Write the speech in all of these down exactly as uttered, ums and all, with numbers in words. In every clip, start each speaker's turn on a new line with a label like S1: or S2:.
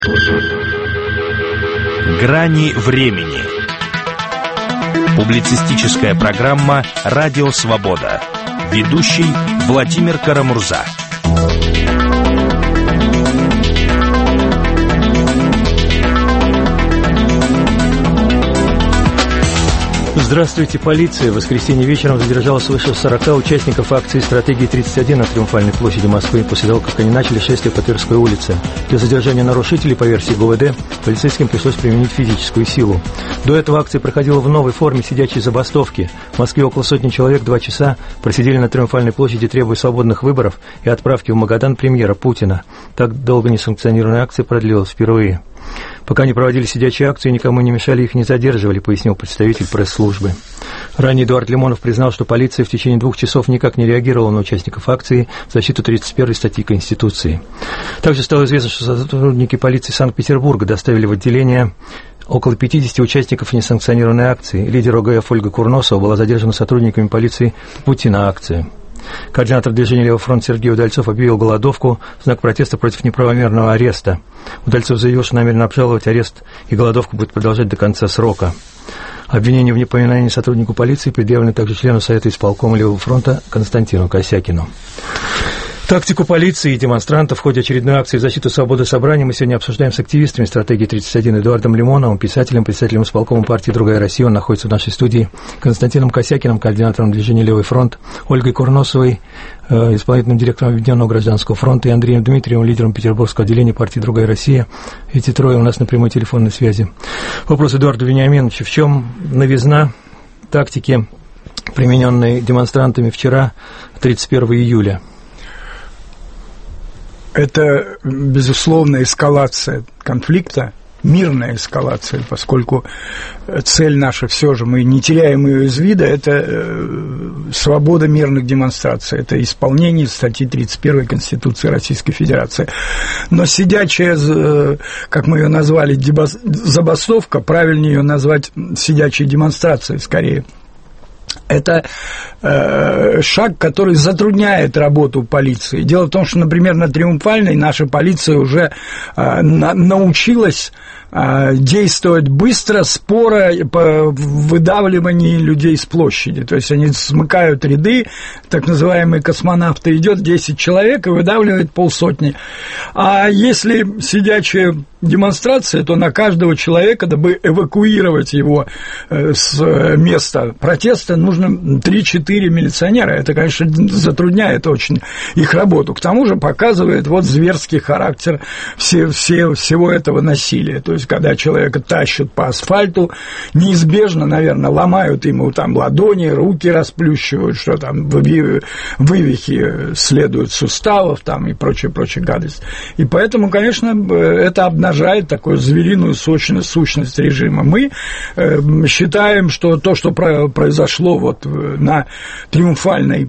S1: Грани времени. Публицистическая программа «Радио Свобода». Ведущий Владимир Карамурза.
S2: Здравствуйте, полиция. В воскресенье вечером задержала свыше сорока участников акции «Стратегии тридцать один» на Триумфальной площади Москвы после того, как они начали шествие по Тверской улице. Для задержания нарушителей, по версии ГУВД, полицейским пришлось применить физическую силу. До этого акция проходила в новой форме сидячей забастовки. В Москве около сотни человек два часа просидели на Триумфальной площади, требуя свободных выборов и отправки в Магадан премьера Путина. Так долго несанкционированная акция продлилась впервые. Пока не проводили сидячие акции, никому не мешали, их не задерживали, пояснил представитель пресс-службы. Ранее Эдуард Лимонов признал, что полиция в течение двух часов никак не реагировала на участников акции в защиту тридцать первой статьи Конституции. Также стало известно, что сотрудники полиции Санкт-Петербурга доставили в отделение около пятидесяти участников несанкционированной акции. Лидер ОГФ Ольга Курносова была задержана сотрудниками полиции по пути на акцию. Координатор движения «Левый фронт» Сергей Удальцов объявил голодовку в знак протеста против неправомерного ареста. Удальцов заявил, что намерен обжаловать арест, и голодовку будет продолжать до конца срока. Обвинение в непоминании сотруднику полиции предъявлено также члену Совета исполкома «Левого фронта» Константину Косякину. Тактику полиции и демонстрантов в ходе очередной акции в защиту свободы собрания мы сегодня обсуждаем с активистами «Стратегии тридцать один» Эдуардом Лимоновым, писателем, председателем исполкома партии «Другая Россия». Он находится в нашей студии. Константином Косякиным, координатором движения «Левый фронт», Ольгой Курносовой, э, исполнительным директором Объединенного гражданского фронта, и Андреем Дмитриевым, лидером Петербургского отделения партии «Другая Россия». Эти трое у нас на прямой телефонной связи. Вопрос Эдуарду Вениаминовичу. В чем новизна тактики, примененной демонстрантами вчера, тридцать первого июля?
S3: Это, безусловно, эскалация конфликта, мирная эскалация, поскольку цель наша все же, мы не теряем ее из вида, это свобода мирных демонстраций, это исполнение статьи тридцать первой Конституции Российской Федерации. Но сидячая, как мы ее назвали, забастовка, правильнее ее назвать сидячей демонстрацией скорее. Это э, шаг, который затрудняет работу полиции. Дело в том, что, например, на Триумфальной наша полиция уже э, на, научилась э, действовать быстро, споро по выдавливанию людей с площади. То есть они смыкают ряды, так называемые космонавты, идет десять человек и выдавливает полсотни. А если сидячая демонстрация, то на каждого человека, дабы эвакуировать его э, с места протеста, нужно три-четыре милиционера. Это, конечно, затрудняет очень их работу. К тому же показывает вот зверский характер все, все, всего этого насилия. То есть, когда человека тащат по асфальту, неизбежно, наверное, ломают ему там ладони, руки расплющивают, что там вывихи следуют суставов там и прочее-прочее гадость. И поэтому, конечно, это обнажает такую звериную сущность, сущность режима. Мы э, считаем, что то, что произошло вот на Триумфальной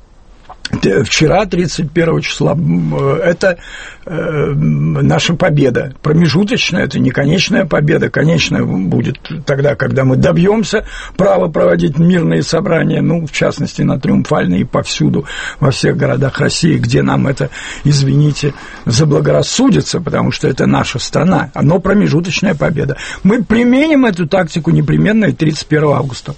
S3: вчера, тридцать первого числа, это э, наша победа. Промежуточная, это не конечная победа. Конечная будет тогда, когда мы добьемся права проводить мирные собрания, ну, в частности, на Триумфальной и повсюду, во всех городах России, где нам это, извините, заблагорассудится, потому что это наша страна. Но промежуточная победа. Мы применим эту тактику непременно и тридцать первого августа.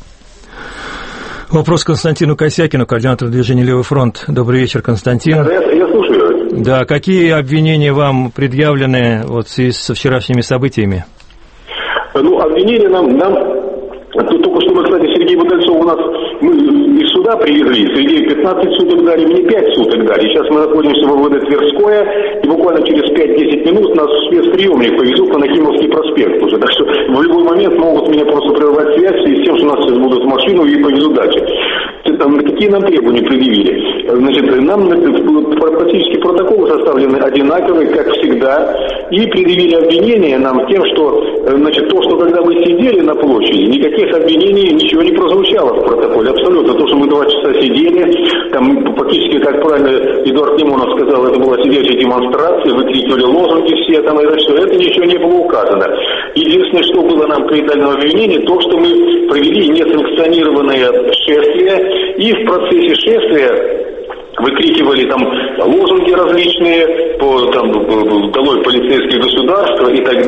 S2: Вопрос Константину Косякину, координатору движения «Левый фронт». Добрый вечер, Константин.
S4: Да, я, я слушаю.
S2: Да, какие обвинения вам предъявлены вот в связи со вчерашними событиями?
S4: Ну, обвинения нам, нам только что мы, кстати, Сергей Удальцов у нас, мы из суда привезли, Сергею пятнадцать суток дали, мне пять суток дали. Сейчас мы находимся в ВВД Тверское, и буквально через пять-десять минут нас в спецприемник повезут на Нахимовский проспект уже. Так что в любой момент могут меня просто прервать связь и с тем, что нас сейчас будут в машину и повезут дальше. Там, какие нам требования предъявили? Значит, нам практически протоколы составлены одинаковые, как всегда, и предъявили обвинения нам тем, что, значит, то, что когда мы сидели на площади, никаких обвинений, ничего не прозвучало в протоколе, абсолютно. То, что мы два часа сидели, там фактически, как правильно Эдуард Лимонов сказал, это была сидячая демонстрация, выкрикивали лозунги все, там, это что, это ничего не было указано. Единственное, что было нам предъявлено обвинение, то, что мы провели несанкционированное шествие, и в процессе шествия выкрикивали там лозунги различные, по, там, долой полицейское государство и так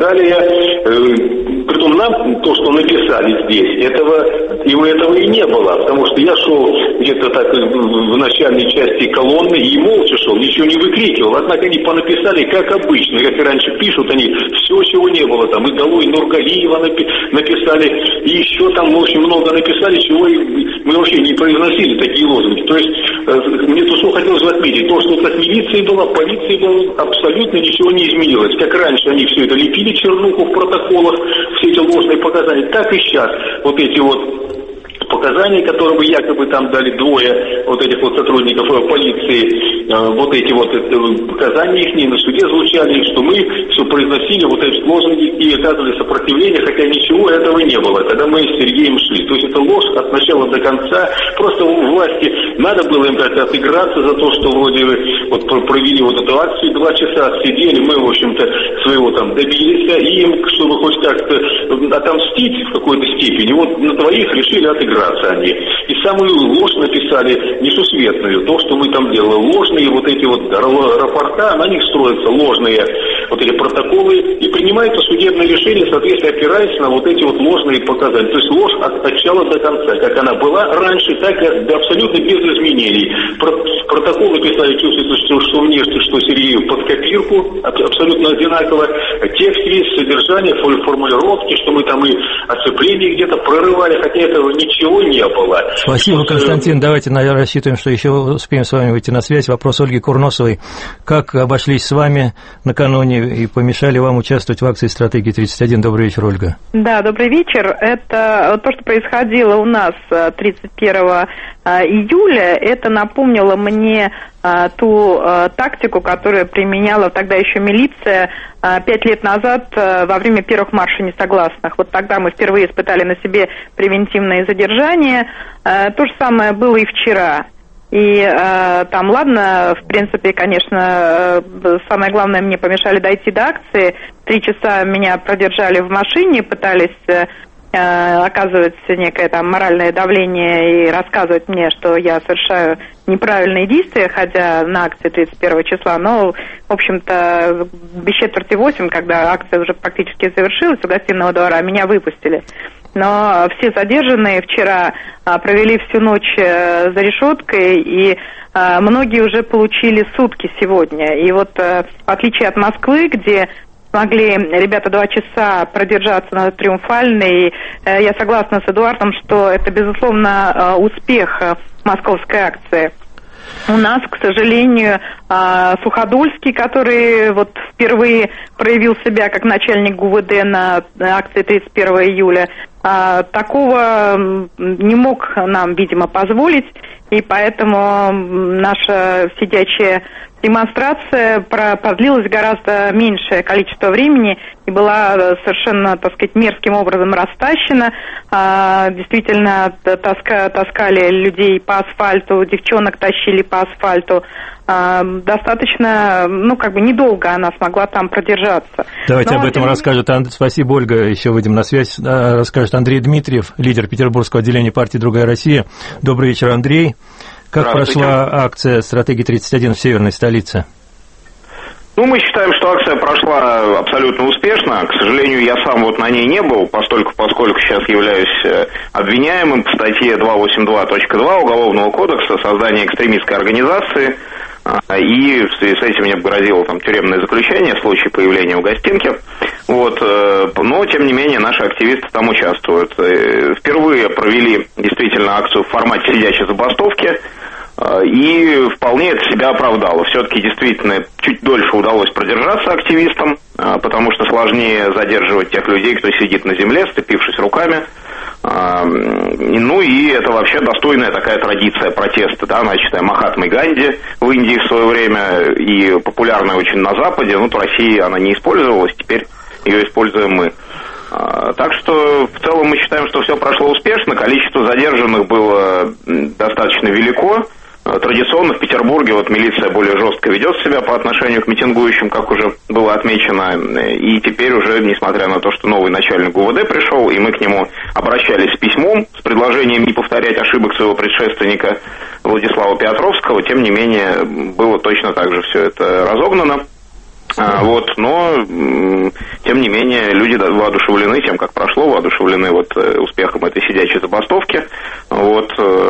S4: далее. Притом нам то, что написали здесь, этого, и у этого и не было, потому что я шел где-то так в начальной части колонны и молча шел, ничего не выкрикивал. Однако они понаписали, как обычно, как и раньше пишут, они все, чего не было, там и долой Нургалиева написали, и еще там очень много написали, чего мы вообще не произносили такие лозунги. То есть мне тут что хотелось отметить, то, что как милиции была, полиции было, абсолютно ничего не изменилось. Как раньше они все это лепили чернуху в протоколах, все эти ложные показания, так и сейчас вот эти вот показания, которые бы якобы там дали двое вот этих вот сотрудников полиции, вот эти вот показания их на суде звучали, что мы все произносили вот эти лозунги и оказывали сопротивление, хотя ничего этого не было, когда мы с Сергеем шли. То есть это ложь от начала до конца. Просто власти надо было им как-то отыграться за то, что вроде вот провели вот эту акцию, два часа сидели, мы, в общем-то, своего там добились, и им, чтобы хоть как-то отомстить в какой-то степени, вот на двоих решили отыграться они. И самую ложь написали несусветную, то, что мы там делали. Ложные вот эти вот рапорта, на них строятся ложные вот эти протоколы, и принимается судебное решение, соответственно, опираясь на вот эти вот ложные показания. То есть ложь от начала до конца, как она была раньше, так и абсолютно без изменений. Протоколы писали, чувствуется, что, что внешне, что Сергею под копирку, абсолютно одинаково. Текст есть, содержание, формулировки, что мы там и оцепление где-то прорывали, хотя этого ничего не было.
S2: Спасибо, что, Константин. Давайте, наверное, рассчитываем, что еще успеем с вами выйти на связь. Вопрос Ольги Курносовой. Как обошлись с вами накануне и помешали вам участвовать в акции «Стратегия тридцать один»? Добрый вечер, Ольга.
S5: Да, добрый вечер. Это то, что происходило у нас тридцать первого июля, это напомнило мне а, ту а, тактику, которую применяла тогда еще милиция а, пять лет назад а, во время первых маршей несогласных. Вот тогда мы впервые испытали на себе превентивные задержания. А, то же самое было и вчера. И э, там, ладно, в принципе, конечно, э, самое главное, мне помешали дойти до акции. Три часа меня продержали в машине, пытались э, оказывать некое там моральное давление и рассказывать мне, что я совершаю неправильные действия, хотя на акции тридцать первого числа. Но, в общем-то, без четверти восемь, когда акция уже практически завершилась у Гостиного двора, меня выпустили. Но все задержанные вчера а, провели всю ночь а, за решеткой, и а, многие уже получили сутки сегодня. И вот а, в отличие от Москвы, где смогли ребята два часа продержаться на Триумфальной, а, я согласна с Эдуардом, что это, безусловно, а, успех а, московской акции. У нас, к сожалению, Суходольский, который вот впервые проявил себя как начальник ГУВД на акции тридцать первого июля, такого не мог нам, видимо, позволить, и поэтому наша сидячая демонстрация продлилась гораздо меньшее количество времени и была совершенно, так сказать, мерзким образом растащена. А, действительно, таска, таскали людей по асфальту, девчонок тащили по асфальту. А, достаточно, ну, как бы недолго она смогла там продержаться.
S2: Давайте Но, об этом
S5: тем...
S2: расскажет. Спасибо, Ольга. Еще выйдем на связь. Расскажет Андрей Дмитриев, лидер Петербургского отделения партии «Другая Россия». Добрый вечер, Андрей. Как прошла акция «Стратегия тридцать один» в северной столице?
S6: Ну, мы считаем, что акция прошла абсолютно успешно. К сожалению, я сам вот на ней не был, постольку, поскольку сейчас являюсь обвиняемым по статье двести восемьдесят два точка два Уголовного кодекса «Создание экстремистской организации». И в связи с этим мне грозило там тюремное заключение в случае появления в гостинке. Вот. Но, тем не менее, наши активисты там участвуют. Впервые провели действительно акцию в формате сидячей забастовки. И вполне это себя оправдало. Все-таки действительно чуть дольше удалось продержаться активистам, потому что сложнее задерживать тех людей, кто сидит на земле, сцепившись руками. Ну и это вообще достойная такая традиция протеста, да, начатая Махатмой Ганди в Индии в свое время и популярная очень на Западе. Ну, в России она не использовалась, теперь ее используем мы. Так что в целом мы считаем, что все прошло успешно, количество задержанных было достаточно велико. Традиционно в Петербурге вот милиция более жестко ведет себя по отношению к митингующим, как уже было отмечено. И теперь уже, несмотря на то, что новый начальник ГУВД пришел, и мы к нему обращались с письмом с предложением не повторять ошибок своего предшественника, Владислава Петровского, тем не менее, было точно так же все это разогнано. А, вот, но, тем не менее, люди воодушевлены тем, как прошло, воодушевлены вот успехом этой сидячей забастовки, вот,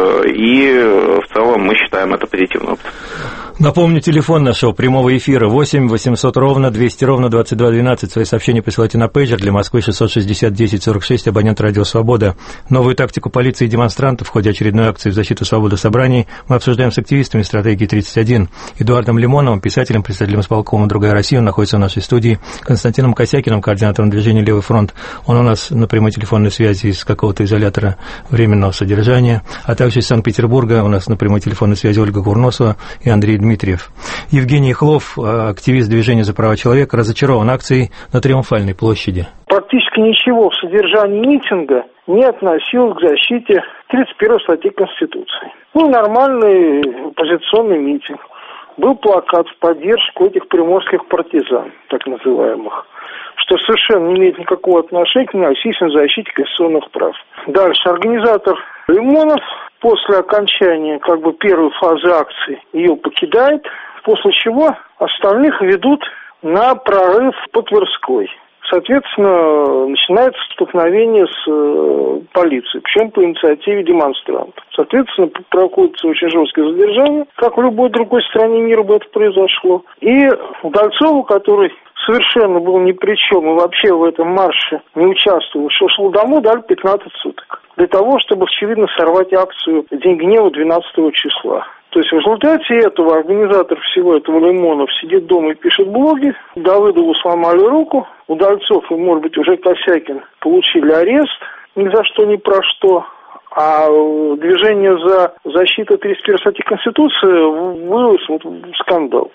S6: и в целом мы считаем это позитивным опытом.
S2: Напомню, телефон нашего прямого эфира восемь восемьсот ровно двести ровно двадцать два двенадцать. Свои сообщения присылайте на пейджер для Москвы шестьсот шестьдесят десять сорок шесть, абонент радио «Свобода». Новую тактику полиции и демонстрантов в ходе очередной акции в защиту свободы собраний мы обсуждаем с активистами стратегии тридцать один. Эдуардом Лимоновым, писателем, председателем исполкома «Другая Россия», он находится в нашей студии, Константином Косякиным, координатором движения «Левый фронт». Он у нас на прямой телефонной связи из какого-то изолятора временного содержания, а также из Санкт-Петербурга у нас на прямой телефонной связи Ольга Курносова и Андрей Дмитриев. Евгений Хлов, активист движения за права человека, разочарован акцией на Триумфальной площади.
S7: Практически ничего в содержании митинга не относилось к защите тридцать первой статьи Конституции. Ну, нормальный оппозиционный митинг. Был плакат в поддержку этих приморских партизан, так называемых, что совершенно не имеет никакого отношения к насильственной защите конституционных прав. Дальше организатор Лимонов после окончания как бы первой фазы акции ее покидает, после чего остальных ведут на прорыв по Тверской. Соответственно, начинается столкновение с э, полицией, причем по инициативе демонстрантов. Соответственно, проходится очень жесткое задержание, как в любой другой стране мира бы это произошло. И Удальцову, который совершенно был ни при чем и вообще в этом марше не участвовал, что шел домой, дали пятнадцать суток. Для того, чтобы, очевидно, сорвать акцию День гнева двенадцатого числа. То есть в результате этого организатор всего этого Лимонов сидит дома и пишет блоги, Давыдову сломали руку, Удальцов и, может быть, уже Косякин получили арест ни за что, ни про что, а движение за защиту тридцать первой статьи Конституции вылилось вот в скандал.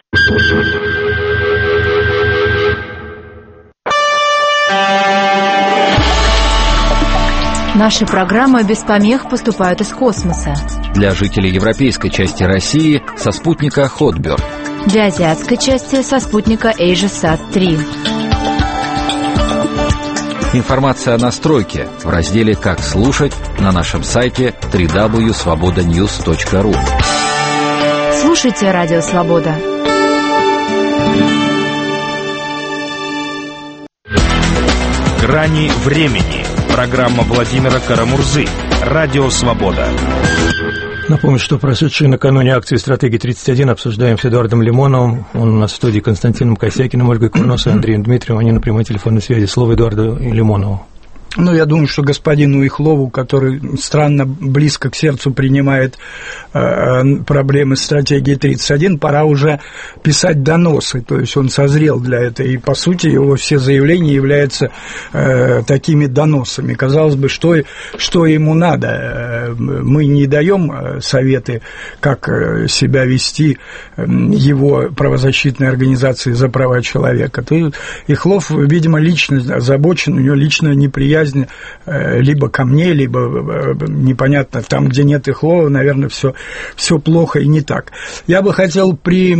S8: Наши программы без помех поступают из космоса.
S9: Для жителей европейской части России со спутника Hotbird.
S8: Для азиатской части со спутника AsiaSat три.
S9: Информация о настройке в разделе «Как слушать» на нашем сайте дабл ю дабл ю дабл ю точка свобода ньюс точка ру.
S8: Слушайте Радио Свобода.
S1: «Грани времени». Программа Владимира Карамурзы. Радио «Свобода».
S2: Напомню, что прошедшие накануне акции «Стратегии тридцать один» обсуждаем с Эдуардом Лимоновым. Он у нас в студии, Константином Косякиным, Ольгой Курносовой, Андреем Дмитриевым. Они на прямой телефонной связи. Слово Эдуарду Лимонову.
S3: Ну, я думаю, что господину Ихлову, который странно близко к сердцу принимает э, проблемы стратегии тридцать один, пора уже писать доносы, то есть он созрел для этого, и, по сути, его все заявления являются э, такими доносами. Казалось бы, что, что ему надо? Мы не даем советы, как себя вести его правозащитной организации за права человека. То Ихлов, видимо, лично озабочен, у него лично неприятно либо ко мне, либо непонятно, там, где нет Ихлова, наверное, все, все плохо и не так. Я бы хотел при,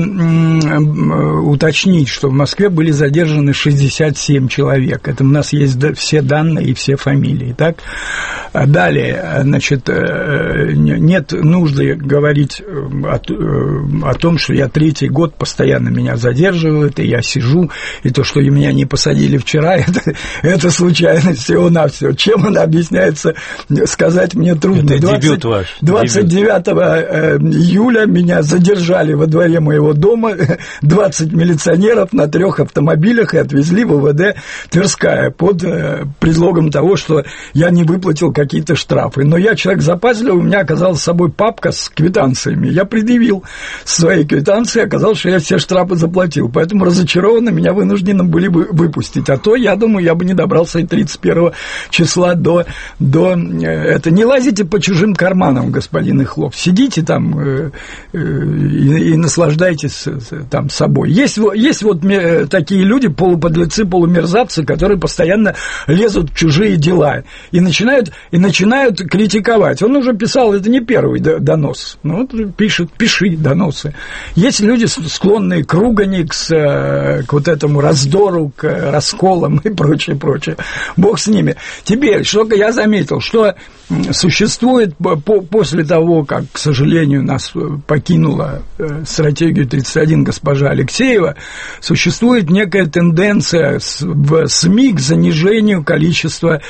S3: уточнить, что в Москве были задержаны шестьдесят семь человек. Это у нас есть все данные и все фамилии. Так? Далее, значит, нет нужды говорить о, о том, что я третий год постоянно меня задерживают, и я сижу, и то, что меня не посадили вчера, это, это случайность всего на все. Чем она объясняется, сказать мне трудно.
S2: Это дебют ваш.
S3: двадцать девятого июля меня задержали во дворе моего дома двадцать милиционеров на трех автомобилях и отвезли в УВД Тверская под предлогом того, что я не выплатил какие-то штрафы. Но я человек запасливый, у меня оказалась с собой папка с квитанциями. Я предъявил свои квитанции, оказалось, что я все штрафы заплатил. Поэтому разочарованно меня вынуждены были бы выпустить. А то, я думаю, я бы не добрался и тридцать первого числа до, до это. Не лазите по чужим карманам, господин Ихлов. Сидите там э, э, и, и наслаждайтесь там собой. Есть, есть вот такие люди, полуподлецы, полумерзавцы, которые постоянно лезут в чужие дела и начинают, и начинают критиковать. Он уже писал, это не первый донос. Ну, вот пишет, пиши доносы. Есть люди, склонные к ругани, к, к вот этому раздору, к расколам и прочее, прочее. Бог с ними. время. Теперь, что я заметил, что существует по, после того, как, к сожалению, нас покинула стратегию тридцать один госпожа Алексеева, существует некая тенденция в СМИ к занижению количества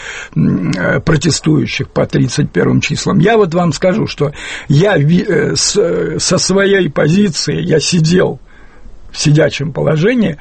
S3: протестующих по тридцать первым числам. Я вот вам скажу, что я со своей позиции, я сидел в сидячем положении,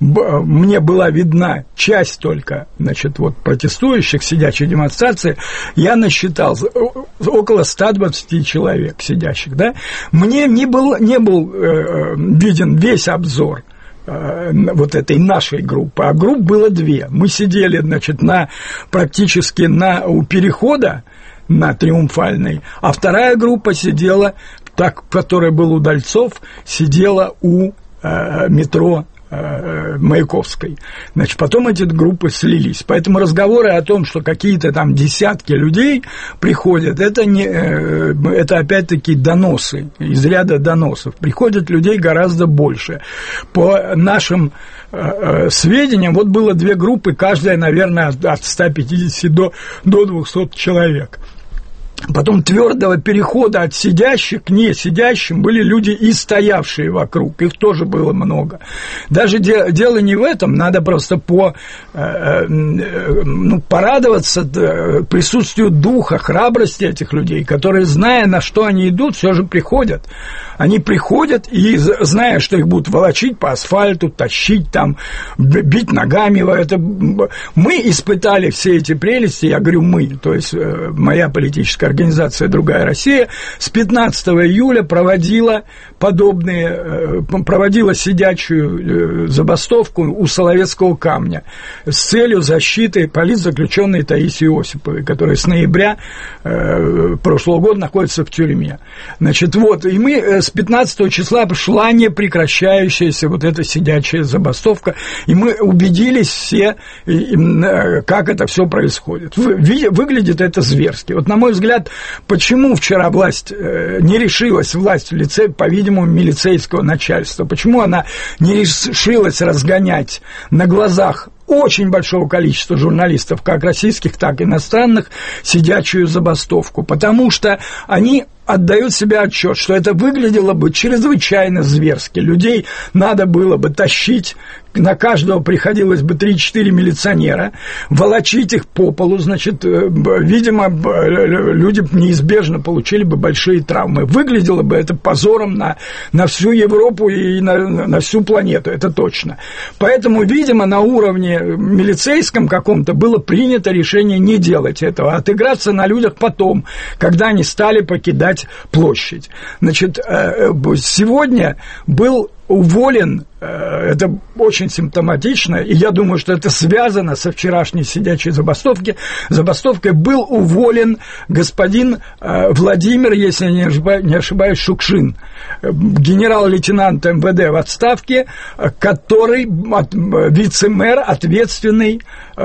S3: мне была видна часть только, значит, вот протестующих, сидячей демонстрации, я насчитал около ста двадцати человек сидящих, да, мне не был, не был э, виден весь обзор э, вот этой нашей группы, а групп было две, мы сидели, значит, на, практически на, у перехода на Триумфальной, а вторая группа сидела, так, которая была у Дальцов, сидела у метро Маяковской. Значит, потом эти группы слились. Поэтому разговоры о том, что какие-то там десятки людей приходят, это, не, это опять-таки доносы, из ряда доносов. Приходят людей гораздо больше. По нашим сведениям, вот было две группы, каждая, наверное, от ста пятидесяти до, до двухсот человек. Потом твердого перехода от сидящих к не сидящим были люди и стоявшие вокруг, их тоже было много. Даже де, дело не в этом, надо просто по, э, э, ну, порадоваться присутствию духа, храбрости этих людей, которые, зная, на что они идут, все же приходят. Они приходят и, зная, что их будут волочить по асфальту, тащить там, бить ногами. Это... Мы испытали все эти прелести, я говорю мы, то есть моя политическая организация «Другая Россия» с пятнадцатого июля проводила подобные, проводила сидячую забастовку у Соловецкого камня с целью защиты политзаключенной Таисии Осиповой, которая с ноября прошлого года находится в тюрьме. Значит, вот, и мы с пятнадцатого числа шла непрекращающаяся вот эта сидячая забастовка, и мы убедились все, как это все происходит. Выглядит это зверски. Вот, на мой взгляд, почему вчера власть не решилась, власть в лице, по-видимому, милицейского начальства, почему она не решилась разгонять на глазах очень большого количества журналистов, как российских, так и иностранных, сидячую забастовку, потому что они отдают себе отчет, что это выглядело бы чрезвычайно зверски. Людей надо было бы тащить, на каждого приходилось бы три-четыре милиционера, волочить их по полу, значит, видимо, люди неизбежно получили бы большие травмы. Выглядело бы это позором на, на всю Европу и на, на всю планету, это точно. Поэтому, видимо, на уровне милицейском каком-то было принято решение не делать этого, а отыграться на людях потом, когда они стали покидать площадь. Значит, сегодня был уволен, это очень симптоматично, и я думаю, что это связано со вчерашней сидячей забастовки, забастовкой, был уволен господин Владимир, если я не ошибаюсь, Шукшин, генерал-лейтенант эм вэ дэ в отставке, который вице-мэр, ответственный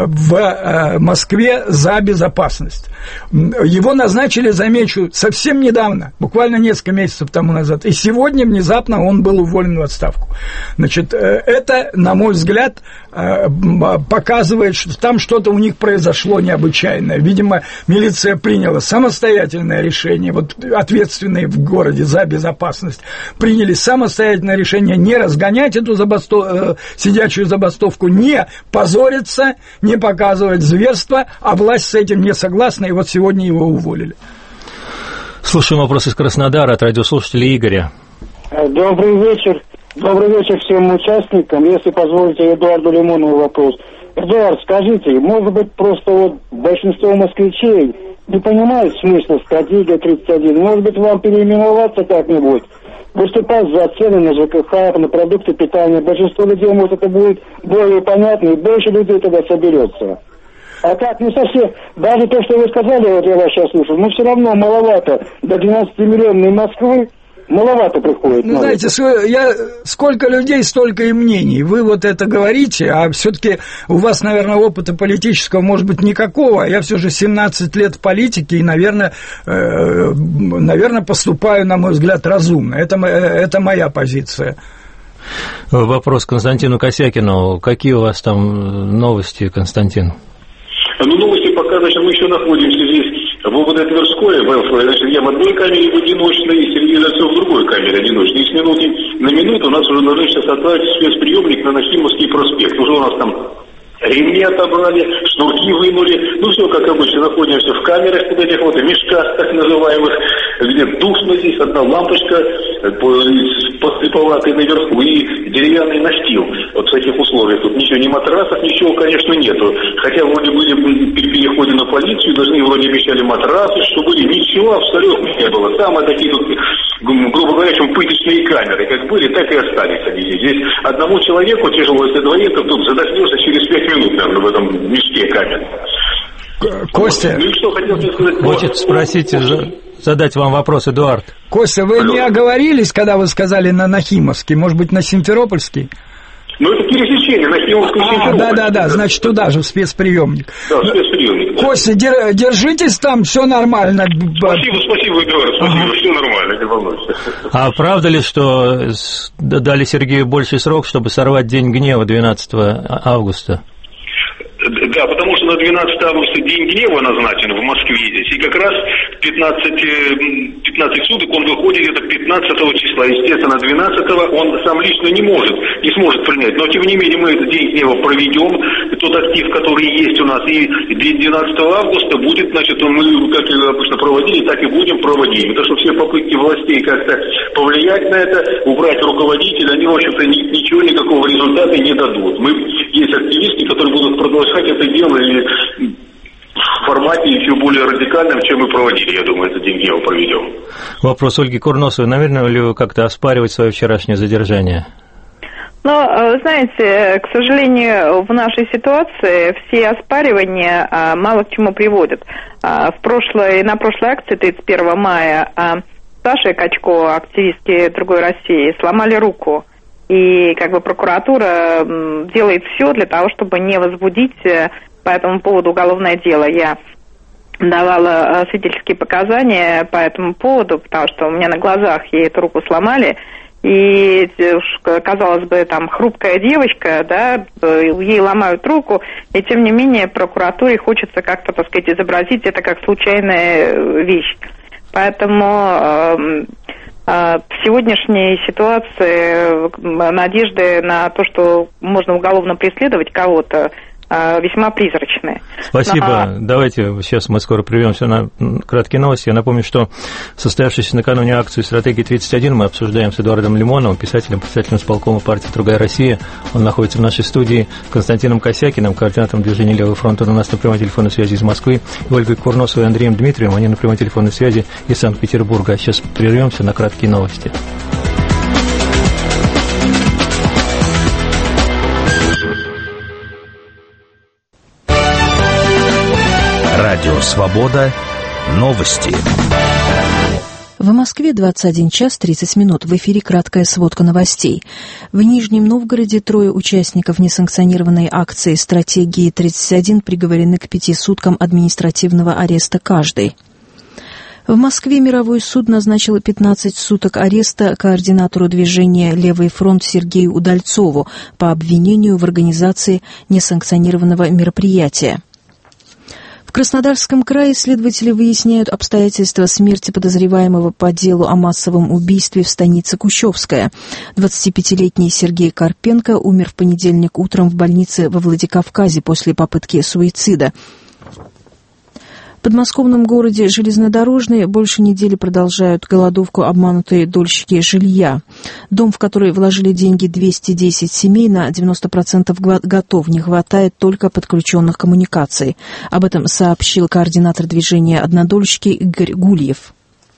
S3: в Москве за безопасность. Его назначили, замечу, совсем недавно, буквально несколько месяцев тому назад, и сегодня внезапно он был уволен в отставку. Значит, это, на мой взгляд, показывает, что там что-то у них произошло необычайное. Видимо, милиция приняла самостоятельное решение, вот ответственные в городе за безопасность приняли самостоятельное решение не разгонять эту забастов... сидячую забастовку, не позориться, не показывать зверства, а власть с этим не согласна, и вот сегодня его уволили.
S2: Слушаем вопрос из Краснодара от радиослушателя Игоря.
S10: Добрый вечер. Добрый вечер всем участникам. Если позволите, Эдуарду Лимонову вопрос. Эдуард, скажите, может быть, просто вот большинство москвичей не понимают смысла стратегии тридцать один. Может быть, вам переименоваться как-нибудь, выступать за цены на жэ ка ха, на продукты питания. Большинство людей, может, это будет более понятно, и больше людей тогда соберется. А так, не совсем, даже то, что вы сказали, вот я вас сейчас слушаю, но все равно маловато до двенадцатимиллионной Москвы. Маловато приходит.
S3: Ну, знаете, я, сколько людей, столько и мнений. Вы вот это говорите, а все-таки у вас, наверное, опыта политического, может быть, никакого. А я все же семнадцать лет в политике и, наверное, э, наверное, поступаю, на мой взгляд, разумно. Это, это моя позиция.
S2: Вопрос Константину Косякину. Какие у вас там новости, Константин?
S4: Ну, новости пока, значит, мы еще находимся здесь в ОВД Тверское, значит, я в одной камере в одиночной, и Сергей Удальцов в другой камере одиночной. И с минуты на минуту у нас уже должны сейчас отправить спецприемник на Нахимовский проспект. Уже у нас там ремни отобрали, шнурки вынули. Ну, все, как обычно, находимся в камерах, вот этих вот мешках, так называемых, где душно здесь, одна лампочка, подслеповатый наверху и деревянный настил. Вот в таких условиях. Тут ничего, ни матрасов, ничего, конечно, нету. Хотя вроде были при переходе на полицию, должны вроде обещали матрасы, что были. Ничего абсолютно не было. Самые такие тут, грубо говоря, чем пыточные камеры. Как были, так и остались они здесь. Здесь одному человеку тяжело, если двоим, то тут задохнешься через пять минут, наверное, в этом мешке камер.
S3: Костя,
S4: ну, что хотел сказать,
S2: хочет спросить, задать вам вопрос, Эдуард.
S3: Костя, вы Алло. не оговорились, когда вы сказали на Нахимовский, может быть, на Симферопольский?
S4: Ну, это пересечение, Нахимовский и Симферополь.
S3: Да, да, да, значит, туда же, в спецприемник.
S4: Да, в спецприемник. Да.
S3: Костя, держитесь там, все нормально.
S4: Спасибо, спасибо, Эдуард, спасибо, ага. Все нормально, не волнуйся.
S2: А правда ли, что дали Сергею больший срок, чтобы сорвать День гнева двенадцатого августа?
S4: Да, потому что на двенадцатое августа День гнева назначен в Москве здесь, и как раз пятнадцать, пятнадцать суток он выходит где-то пятнадцатого числа. Естественно, двенадцатого он сам лично не может, не сможет принять. Но, тем не менее, мы этот День гнева проведем, тот актив, который есть у нас, и двенадцатого августа будет, значит, мы, как и обычно проводили, так и будем проводить. Потому что все попытки властей как-то повлиять на это, убрать руководителя, они, в общем-то, ничего, никакого результата не дадут. Мы, есть активисты, которые будут продолжать это дело и в формате еще более радикальном, чем мы проводили, я думаю, этот День гнева проведем.
S2: Вопрос Ольги Курносовой. Наверное, ли вы как-то оспаривать свое вчерашнее задержание?
S5: Ну, знаете, к сожалению, в нашей ситуации все оспаривания мало к чему приводят. В прошлой, на прошлой акции тридцать первого мая Саше Качко, активистки «Другой России», сломали руку. И как бы прокуратура делает все для того, чтобы не возбудить по этому поводу уголовное дело. Я давала свидетельские показания по этому поводу, потому что у меня на глазах ей эту руку сломали. И, казалось бы, там хрупкая девочка, да, ей ломают руку, и тем не менее прокуратуре хочется как-то, так сказать, изобразить это как случайная вещь. Поэтому в сегодняшней ситуации надежды на то, что можно уголовно преследовать кого-то, весьма призрачные.
S2: Спасибо. Но... Давайте сейчас мы скоро прервемся на краткие новости. Я напомню, что состоявшуюся накануне акцию «Стратегия тридцать один» мы обсуждаем с Эдуардом Лимоновым, писателем, председателем исполкома партии «Другая Россия». Он находится в нашей студии, Константином Косякиным, координатором движения «Левый фронт». Он у нас на прямой телефонной связи из Москвы. И Ольгой Курносовой и Андреем Дмитриевым. Они на прямой телефонной связи из Санкт-Петербурга. Сейчас прервемся на краткие новости.
S1: Радио «Свобода». Новости.
S11: В Москве двадцать один час тридцать минут. В эфире краткая сводка новостей. В Нижнем Новгороде трое участников несанкционированной акции «Стратегии тридцать один» приговорены к пяти суткам административного ареста каждый. В Москве мировой суд назначил пятнадцать суток ареста координатору движения «Левый фронт» Сергею Удальцову по обвинению в организации несанкционированного мероприятия. В Краснодарском крае следователи выясняют обстоятельства смерти подозреваемого по делу о массовом убийстве в станице Кущевская. двадцатипятилетний Сергей Карпенко умер в понедельник утром в больнице во Владикавказе после попытки суицида. В подмосковном городе Железнодорожный больше недели продолжают голодовку обманутые дольщики жилья. Дом, в который вложили деньги двести десять семей, на девяносто процентов готов. Не хватает только подключенных коммуникаций. Об этом сообщил координатор движения «Однодольщики» Игорь Гульев.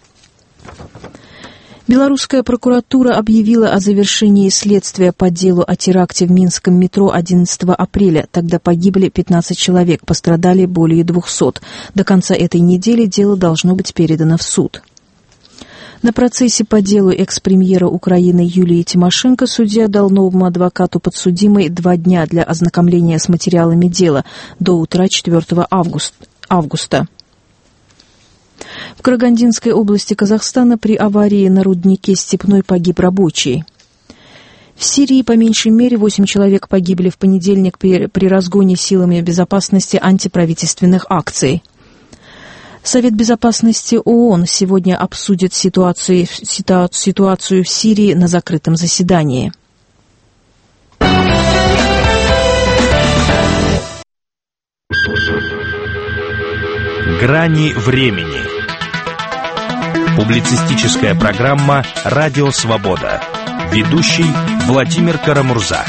S11: Белорусская прокуратура объявила о завершении следствия по делу о теракте в Минском метро одиннадцатого апреля. Тогда погибли пятнадцать человек, пострадали более двухсот. До конца этой недели дело должно быть передано в суд. На процессе по делу экс-премьера Украины Юлии Тимошенко судья дал новому адвокату подсудимой два дня для ознакомления с материалами дела до утра четвёртого августа. В Карагандинской области Казахстана при аварии на руднике «Степной» погиб рабочий. В Сирии по меньшей мере восемь человек погибли в понедельник при, при разгоне силами безопасности антиправительственных акций. Совет безопасности ООН сегодня обсудит ситуацию, ситуацию в Сирии на закрытом заседании.
S1: Грани времени. Публицистическая программа «Радио Свобода». Ведущий Владимир Карамурза.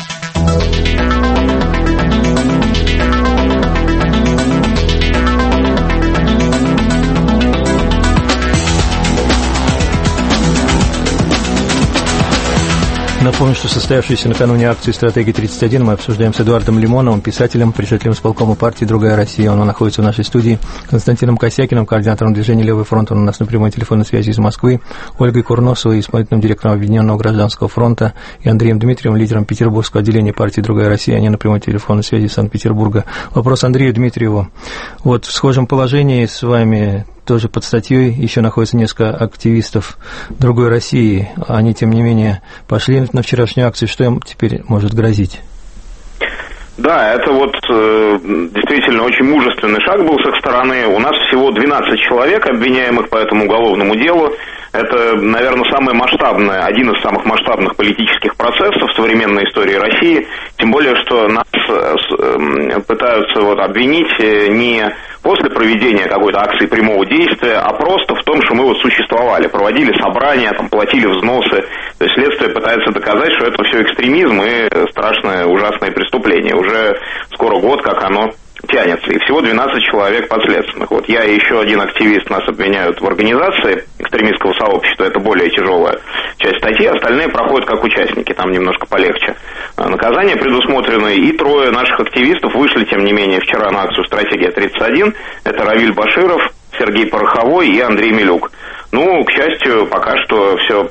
S2: Напомню, что состоявшуюся накануне акции «Стратегия тридцать один» мы обсуждаем с Эдуардом Лимоновым, писателем, председателем исполкома партии «Другая Россия». Он находится в нашей студии. Константином Косякиным, координатором движения «Левый фронт». Он у нас на прямой телефонной связи из Москвы. Ольгой Курносовой, исполнительным директором Объединенного гражданского фронта. И Андреем Дмитриевым, лидером Петербургского отделения партии «Другая Россия». Они на прямой телефонной связи из Санкт-Петербурга. Вопрос Андрею Дмитриеву. Вот в схожем положении с вами... Тоже под статьей еще находится несколько активистов «Другой России». Они, тем не менее, пошли на вчерашнюю акцию. Что им теперь может грозить?
S6: Да, это вот э, действительно очень мужественный шаг был с их стороны. У нас всего двенадцать человек, обвиняемых по этому уголовному делу. Это, наверное, самое масштабное, один из самых масштабных политических процессов в современной истории России. Тем более, что нас э, пытаются вот обвинить не после проведения какой-то акции прямого действия, а просто в том, что мы вот существовали, проводили собрания, там, платили взносы. То есть следствие пытается доказать, что это все экстремизм и страшное, ужасное преступление. Уже скоро год, как оно тянется. И всего двенадцать человек подследственных. Вот я и еще один активист, нас обвиняют в организации экстремистского сообщества. Это более тяжелая часть статьи. Остальные проходят как участники. Там немножко полегче наказания предусмотрены. И трое наших активистов вышли, тем не менее, вчера на акцию «Стратегия тридцать один». Это Равиль Баширов, Сергей Пороховой и Андрей Милюк. Ну, к счастью, пока что все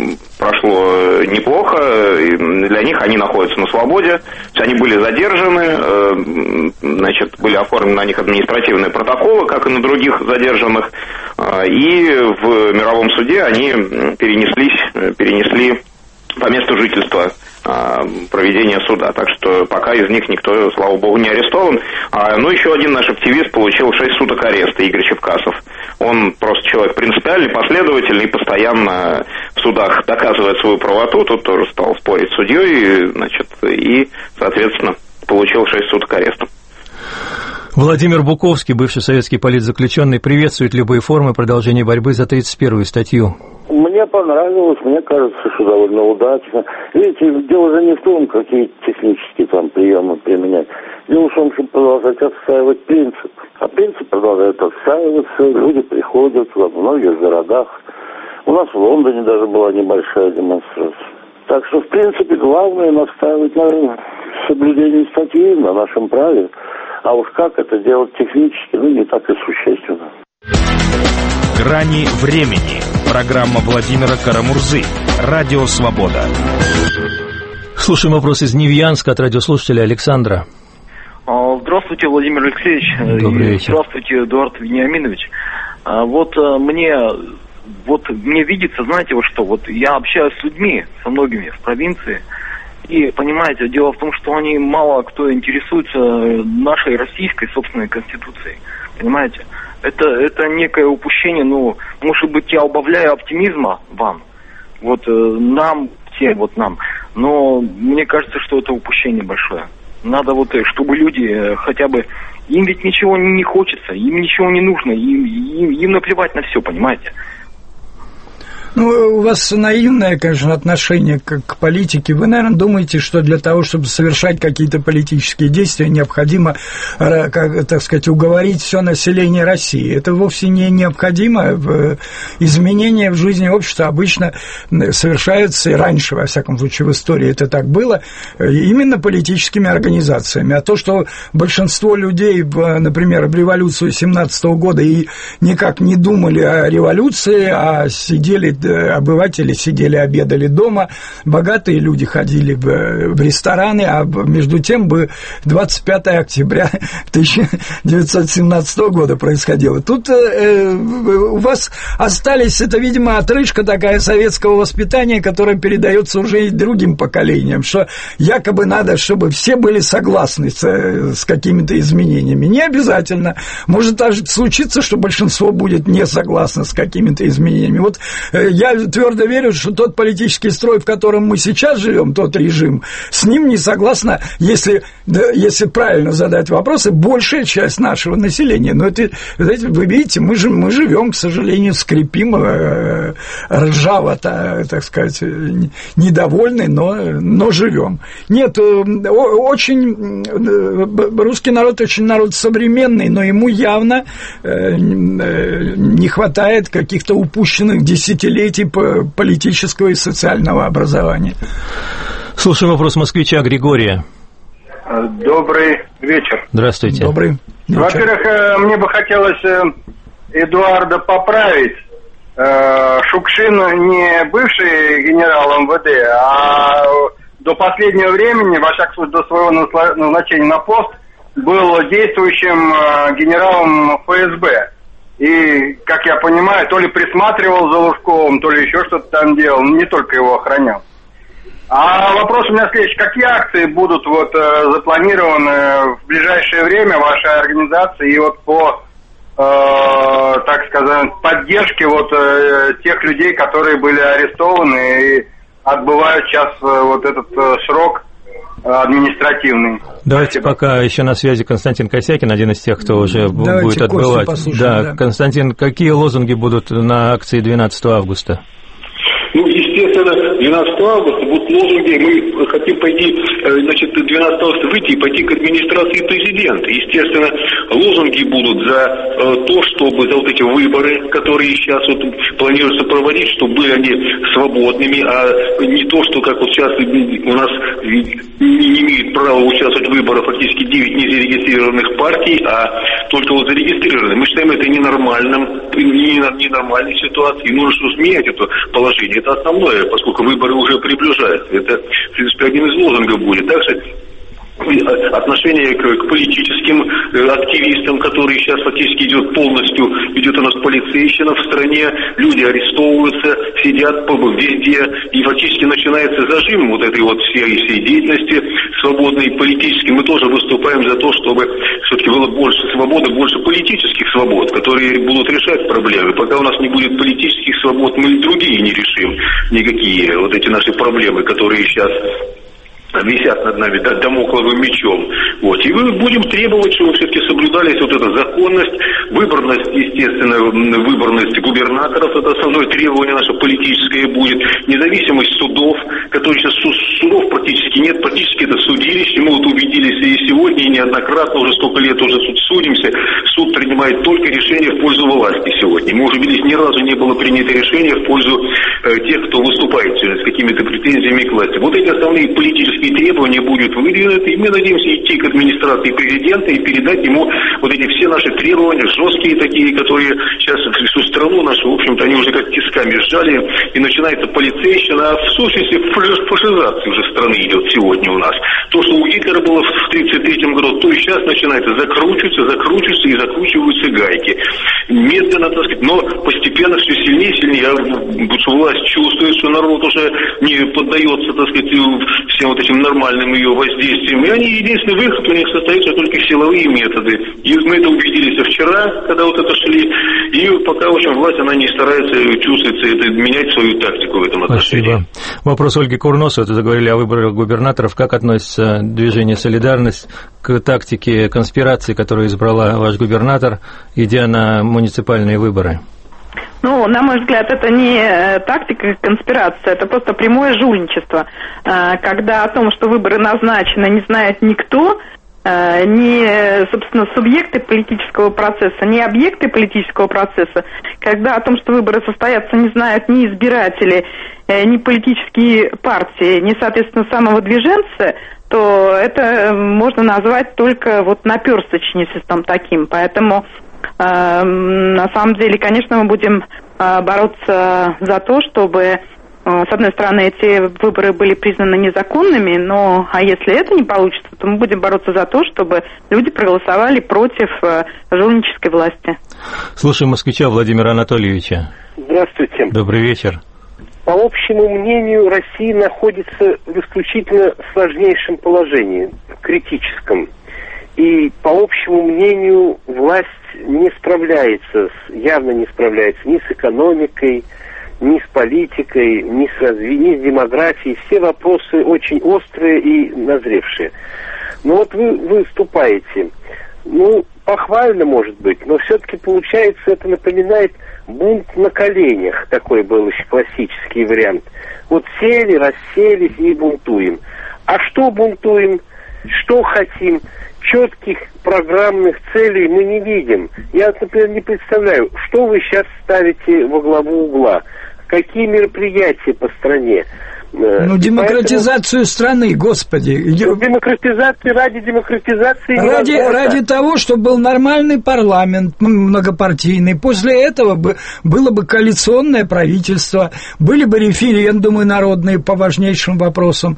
S6: прошло неплохо. Для них они находятся на свободе. Они были задержаны, значит, были оформлены на них административные протоколы, как и на других задержанных. И в мировом суде они перенеслись, перенесли по месту жительства проведения суда. Так что пока из них никто, слава богу, не арестован. Но еще один наш активист получил шесть суток ареста, Игорь Чепкасов. Он просто человек принципиальный, последовательный, и постоянно в судах доказывает свою правоту. Тут тоже стал спорить с судьей, значит, и, соответственно, получил шесть суток ареста.
S2: Владимир Буковский, бывший советский политзаключенный, приветствует любые формы продолжения борьбы за тридцать первую статью.
S12: Мне понравилось, мне кажется, что довольно удачно. Видите, дело же не в том, какие технические там приемы применять. Дело в том, чтобы продолжать отстаивать принцип. А принцип продолжает отстаиваться, люди приходят во многих городах. У нас в Лондоне даже была небольшая демонстрация. Так что, в принципе, главное настаивать на соблюдении статьи, на нашем праве. А уж как это делать технически, ну, не так и существенно.
S1: Грани времени. Программа Владимира Карамурзы. Радио Свобода.
S2: Слушаем вопрос из Невьянска от радиослушателя Александра.
S13: Здравствуйте, Владимир Алексеевич.
S2: Добрый вечер.
S13: Здравствуйте, Эдуард Вениаминович. Вот мне, вот мне видится, знаете, вот что, вот я общаюсь с людьми, со многими в провинции, и, понимаете, дело в том, что они мало кто интересуется нашей российской собственной конституцией, понимаете? Это, это некое упущение, ну, может быть, я убавляю оптимизма вам, вот э, нам, всем вот нам, но мне кажется, что это упущение большое. Надо вот, чтобы люди э, хотя бы, им ведь ничего не хочется, им ничего не нужно, им, им, им наплевать на все, понимаете?
S3: Ну, у вас наивное, конечно, отношение к, к политике. Вы, наверное, думаете, что для того, чтобы совершать какие-то политические действия, необходимо, как, так сказать, уговорить все население России. Это вовсе не необходимо. Изменения в жизни общества обычно совершаются, и раньше, во всяком случае, в истории это так было, именно политическими организациями. А то, что большинство людей, например, в революцию семнадцатого года и никак не думали о революции, а сидели обыватели сидели, обедали дома, богатые люди ходили в, в рестораны, а между тем бы двадцать пятого октября тысяча девятьсот семнадцатого года происходило. Тут э, у вас остались, это, видимо, отрыжка такая советского воспитания, которая передается уже и другим поколениям, что якобы надо, чтобы все были согласны с, с какими-то изменениями. Не обязательно. Может даже случиться, что большинство будет не согласно с какими-то изменениями. Вот э, я твердо верю, что тот политический строй, в котором мы сейчас живем, тот режим, с ним не согласна, если, да, если правильно задать вопросы, большая часть нашего населения. Но это, знаете, вы видите, мы, же, мы живем, к сожалению, скрипим, э, ржаво, так, так сказать, недовольны, но, но живем. Нет, очень русский народ очень народ современный, но ему явно не хватает каких-то упущенных десятилетий политического и социального образования.
S2: Слушаем вопрос москвича Григория.
S14: Добрый вечер.
S2: Здравствуйте.
S3: Добрый вечер.
S14: Во-первых, мне бы хотелось Эдуарда поправить. Шукшин не бывший генерал эм вэ дэ, а до последнего времени, во всяком случае, до своего назначения на пост, был действующим генералом эф эс бэ. И, как я понимаю, то ли присматривал за Лужковым, то ли еще что-то там делал, не только его охранял. А вопрос у меня следующий. Какие акции будут вот запланированы в ближайшее время вашей организации и вот по, э, так сказать, поддержке вот э, тех людей, которые были арестованы и отбывают сейчас э, вот этот э, срок административный.
S2: Давайте Спасибо. Пока еще на связи Константин Косякин, один из тех, кто уже Давайте будет отбывать. Да, да, Константин, какие лозунги будут на акции двенадцатого августа?
S4: Ну, естественно, двенадцатого августа будут лозунги, мы хотим пойти, значит, двенадцатого августа выйти и пойти к администрации президента. Естественно, лозунги будут за то, чтобы за вот эти выборы, которые сейчас вот планируется проводить, чтобы были они свободными, а не то, что как вот сейчас у нас не имеют права участвовать в выборах фактически девять незарегистрированных партий, а только вот зарегистрированные. Мы считаем это ненормальным, ненормальной ситуацией. Нужно что сменять это положение. Это основное, поскольку выборы уже приближаются. Это, в принципе, один из лозунгов будет. Также отношение к, к политическим активистам, которые сейчас фактически идет полностью, идет у нас полицейщина в стране, люди арестовываются, сидят везде, и фактически начинается зажим вот этой вот всей, всей деятельности свободной политической. Мы тоже выступаем за то, чтобы все-таки было больше свободы, больше политических свобод, которые будут решать проблемы. Пока у нас не будет политических свобод, мы и другие не решим никакие вот эти наши проблемы, которые сейчас висят над нами дамокловым мечом. Вот. И мы будем требовать, чтобы все-таки соблюдались вот эта законность, выборность, естественно, выборность губернаторов, это основное требование наше политическое будет, независимость судов, которые сейчас судов практически нет, практически это судилище, мы вот убедились и сегодня, и неоднократно, уже столько лет уже суд судимся, суд принимает только решения в пользу власти сегодня. Мы уже убедились, ни разу не было принято решение в пользу э, тех, кто выступает с какими-то претензиями к власти. Вот эти основные политические и требования будут выдвинуты, и мы надеемся идти к администрации президента и передать ему вот эти все наши требования, жесткие такие, которые сейчас всю страну нашу, в общем-то, они уже как тисками сжали, и начинается полицейщина, а в сущности фашизация уже страны идет сегодня у нас. То, что у Гитлера было в тридцать третьем году, то и сейчас начинается закручиваться, закручиваться и закручиваются гайки. Медленно, так сказать, но постепенно все сильнее и сильнее. Власть чувствует, что народ уже не поддается, так сказать, всем вот этим нормальным ее воздействием. И они, единственный выход у них состоится только силовые методы. И мы это убедились вчера, когда вот это шли. И пока, в общем, власть, она не старается, чувствуется, это, менять свою тактику в этом отношении.
S2: Спасибо. Вопрос Ольги Курносовой. Это заговорили о выборах губернаторов. Как относится движение «Солидарность» к тактике конспирации, которую избрала ваш губернатор, идя на муниципальные выборы?
S5: Ну, на мой взгляд, это не тактика конспирация, это просто прямое жульничество. Когда о том, что выборы назначены, не знает никто, ни, собственно, субъекты политического процесса, ни объекты политического процесса, когда о том, что выборы состоятся, не знают ни избиратели, ни политические партии, ни, соответственно, самого движенца, то это можно назвать только вот наперсточничеством таким. Поэтому, э, на самом деле, конечно, мы будем бороться за то, чтобы, с одной стороны, эти выборы были признаны незаконными, но а если это не получится, то мы будем бороться за то, чтобы люди проголосовали против жульнической власти.
S2: Слушаем москвича Владимира Анатольевича.
S15: Здравствуйте.
S2: Добрый вечер.
S15: По общему мнению, Россия находится в исключительно сложнейшем положении, критическом. И по общему мнению, власть не справляется, явно не справляется ни с экономикой, ни с политикой, ни с, разви... ни с демографией. Все вопросы очень острые и назревшие. Но вот вы, вы выступаете, ну, похвально, может быть, но все-таки получается, это напоминает бунт на коленях, такой был еще классический вариант. Вот сели, расселись и бунтуем. А что бунтуем? Что хотим? Четких программных целей мы не видим. Я, например, не представляю, что вы сейчас ставите во главу угла. Какие мероприятия по стране?
S3: Ну, демократизацию поэтому... страны, господи.
S15: Демократизации ради демократизации.
S3: Ради, ради того, чтобы был нормальный парламент, многопартийный. После этого бы, было бы коалиционное правительство, были бы референдумы народные по важнейшим вопросам.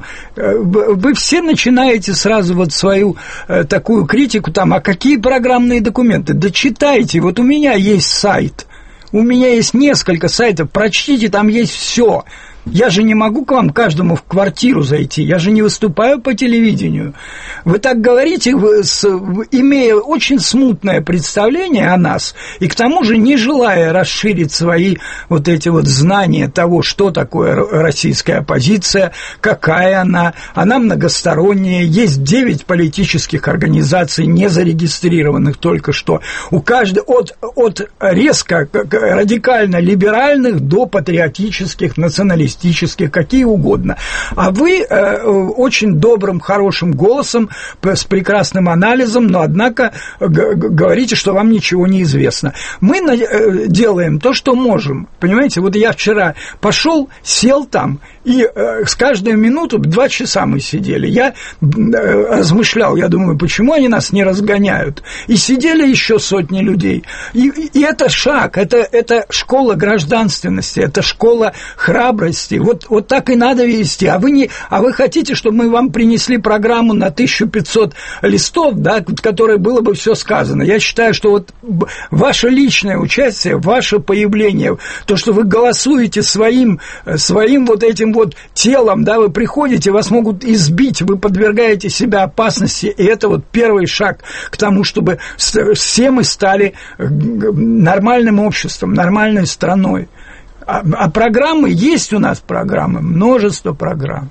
S3: Вы все начинаете сразу вот свою э, такую критику там, а какие программные документы? Да читайте, вот у меня есть сайт, у меня есть несколько сайтов, прочтите, там есть все. Я же не могу к вам каждому в квартиру зайти, я же не выступаю по телевидению. Вы так говорите, вы, с, имея очень смутное представление о нас, и к тому же не желая расширить свои вот эти вот знания того, что такое российская оппозиция, какая она, она многосторонняя, есть девять политических организаций, не зарегистрированных только что, у каждой, от, от резко, радикально либеральных до патриотических, националистических, какие угодно. А вы э, очень добрым, хорошим голосом, с прекрасным анализом, но, однако, г- говорите, что вам ничего не известно. Мы э, делаем то, что можем. Понимаете, вот я вчера пошел, сел там, и э, с каждой минуты два часа мы сидели. Я э, размышлял, я думаю, почему они нас не разгоняют. И сидели еще сотни людей. И, и это шаг, это, это школа гражданственности, это школа храбрости. Вот, вот так и надо вести. А вы, не, а вы хотите, чтобы мы вам принесли программу на тысячу пятьсот листов, да, в которой было бы все сказано? Я считаю, что вот ваше личное участие, ваше появление, то, что вы голосуете своим, своим вот этим вот телом, да, вы приходите, вас могут избить, вы подвергаете себя опасности, и это вот первый шаг к тому, чтобы все мы стали нормальным обществом, нормальной страной. А, а программы, есть у нас программы, множество программ.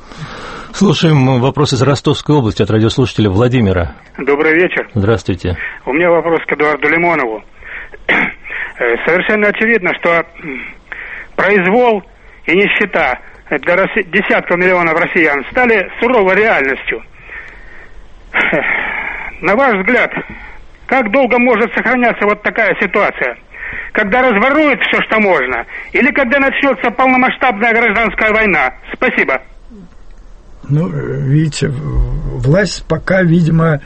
S2: Слушаем вопрос из Ростовской области от радиослушателя Владимира.
S16: Добрый вечер.
S2: Здравствуйте.
S16: У меня вопрос к Эдуарду Лимонову. Совершенно очевидно, что произвол и нищета для десятков миллионов россиян стали суровой реальностью. На ваш взгляд, как долго может сохраняться вот такая ситуация? Когда разворуют все, что можно, или когда начнется полномасштабная гражданская война? Спасибо.
S3: Ну, видите, власть пока, видимо,